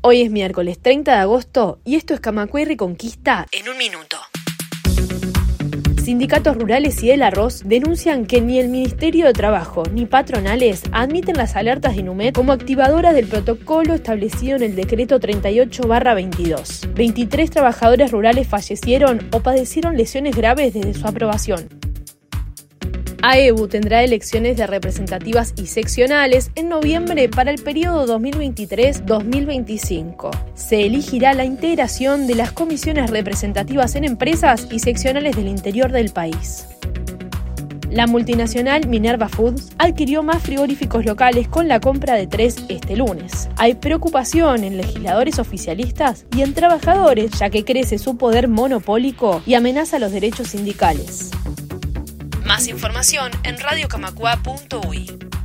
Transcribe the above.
Hoy es miércoles 30 de agosto y esto es Camacuay Reconquista en un minuto. Sindicatos rurales y del arroz denuncian que ni el Ministerio de Trabajo ni patronales admiten las alertas de Inumet como activadoras del protocolo establecido en el decreto 38/22. 23 trabajadores rurales fallecieron o padecieron lesiones graves desde su aprobación. AEBU tendrá elecciones de representativas y seccionales en noviembre para el periodo 2023-2025. Se elegirá la integración de las comisiones representativas en empresas y seccionales del interior del país. La multinacional Minerva Foods adquirió más frigoríficos locales con la compra de 3 este lunes. Hay preocupación en legisladores oficialistas y en trabajadores, ya que crece su poder monopólico y amenaza los derechos sindicales. Más información en radiocamacua.uy.